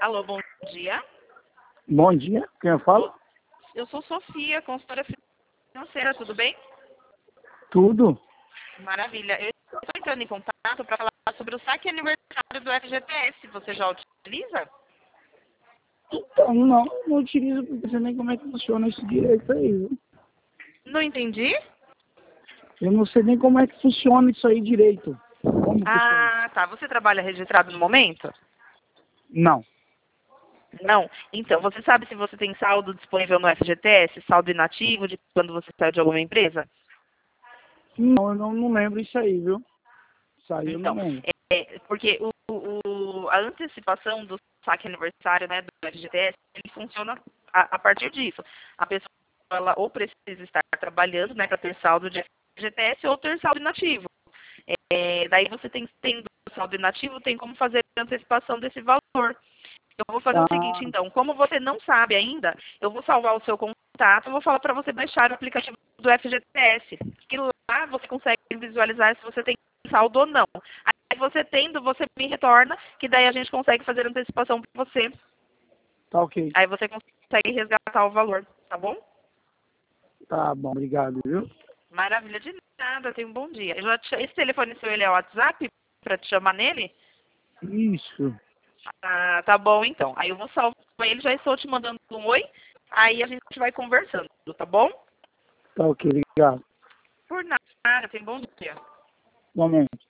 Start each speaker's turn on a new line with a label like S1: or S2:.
S1: Alô, bom dia.
S2: Bom dia, quem eu falo?
S1: Eu sou Sofia, consultora financeira, tudo bem?
S2: Tudo.
S1: Maravilha. Eu estou entrando em contato para falar sobre o saque aniversário do FGTS. Você já utiliza?
S2: Então, não utilizo porque eu não sei nem como é que funciona isso direito aí, viu?
S1: Não entendi?
S2: Eu não sei nem como é que funciona isso aí direito. Como funciona?
S1: Ah, tá. Você trabalha registrado no momento?
S2: Não.
S1: Não. Então, você sabe se você tem saldo disponível no FGTS, saldo inativo de quando você saiu de alguma empresa?
S2: Não, eu não lembro isso aí, viu? Isso aí eu não
S1: Então,
S2: lembro.
S1: porque a antecipação do saque aniversário, né, do FGTS, ele funciona a partir disso. A pessoa ela ou precisa estar trabalhando, né, para ter saldo de FGTS ou ter saldo inativo. Daí você tendo saldo inativo, tem como fazer a antecipação desse valor. Eu vou fazer o
S2: Ah,
S1: seguinte, então, como você não sabe ainda, eu vou salvar o seu contato, eu vou falar para você baixar o aplicativo do FGTS, que lá você consegue visualizar se você tem saldo ou não. Aí você tendo, você me retorna, que daí a gente consegue fazer antecipação para você.
S2: tá ok.
S1: Aí você consegue resgatar o valor, tá bom?
S2: Tá bom, obrigado, viu?
S1: Maravilha, de nada, tenha um bom dia. Esse telefone seu, ele é o WhatsApp para te chamar nele?
S2: Isso.
S1: Ah, tá bom então. Aí eu vou salvar ele, já estou te mandando um oi, aí a gente vai conversando, tá bom?
S2: Tá ok, obrigado.
S1: Por nada, tenha um bom dia.
S2: Igualmente.